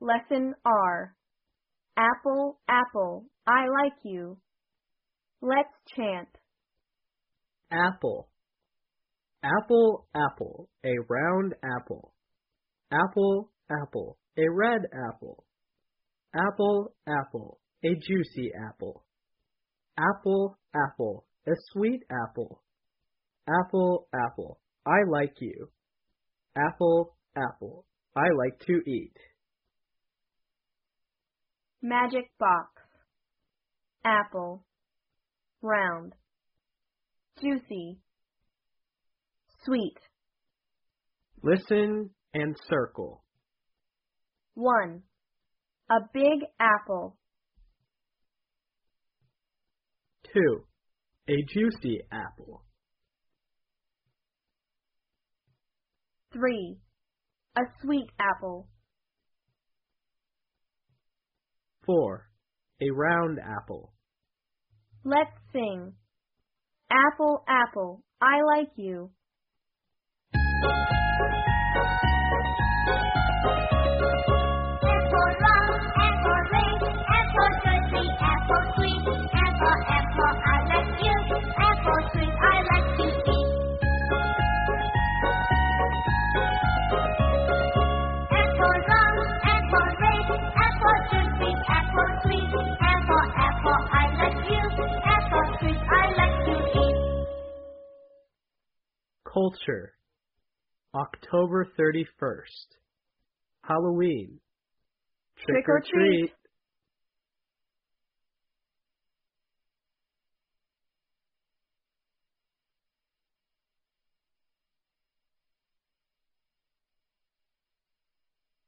Lesson R. Apple, apple, I like you. Let's chant. Apple. Apple, apple, a round apple. Apple, apple, a red apple. Apple, apple, a juicy apple. Apple, apple, a sweet apple. Apple, apple, I like you. Apple, apple, I like to eat. Magic box. Apple. Round. Juicy. Sweet. Listen and circle. 1. A big apple. 2. A juicy apple. 3. A sweet apple. 4. A round apple. Let's sing. Apple, apple, I like you. Apple round, apple red, apple juicy, apple sweet. Apple, apple, I like you. Apple sweet, I like to eat. Apple round, apple red, apple juicy, apple sweet. Apple, apple, I like you. Apple sweet, I like to eat. Culture. October 31st. Halloween. Trick or treat.